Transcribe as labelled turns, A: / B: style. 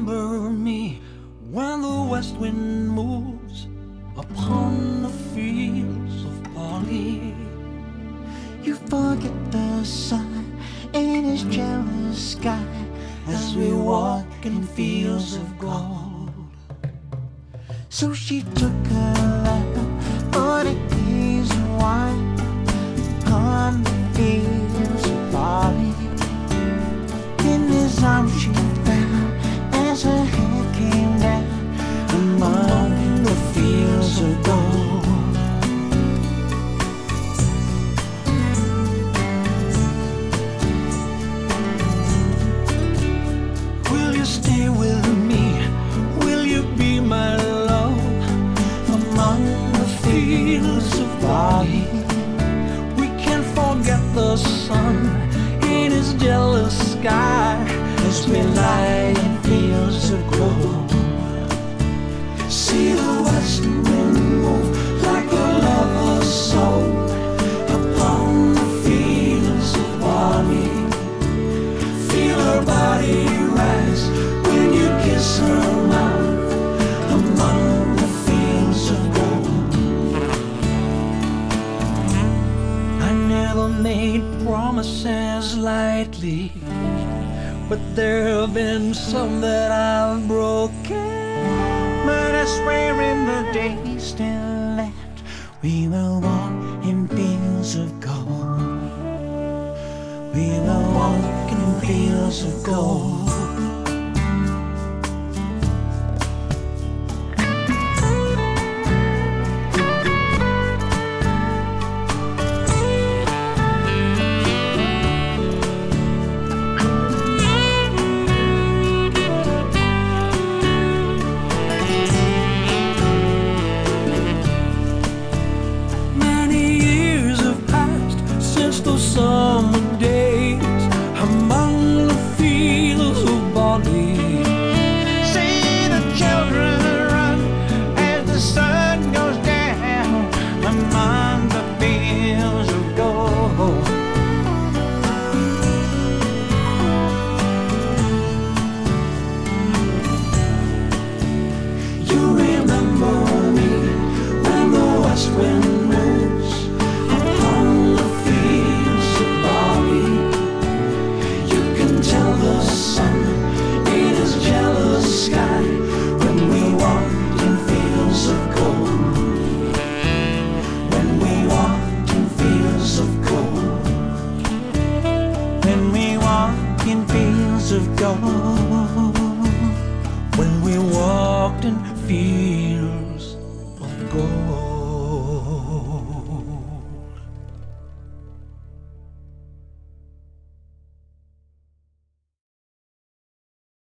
A: remember me when the west wind moves upon the fields of barley?
B: You forget the sun in his jealous sky as we walk in fields of gold. So she took her love for the days of wine upon the fields of barley. In his arms she found as her head came down among the fields of gold.
A: Will you stay with me? Will you be my love among the fields of barley? We can't forget the sun in his jealous sky as we lie in fields of gold. See the west wind move like a lover's soul upon the fields of barley. Feel her body rise when you kiss her mouth among the fields of gold. I never made promises lightly, but there have been some that I've broken.
B: But I swear in the days still left, we will walk in fields of gold. We will walk in fields of gold.
A: Summer days among the fields of barley.
B: See the children run as the sun goes down among the fields of gold.
A: You remember me when the west wind moves upon the fields of barley. You can tell the sun in his jealous sky when we walked in fields of gold. When we walked in fields of gold.
B: When we walk in fields of gold.
A: When we walked in fields of gold.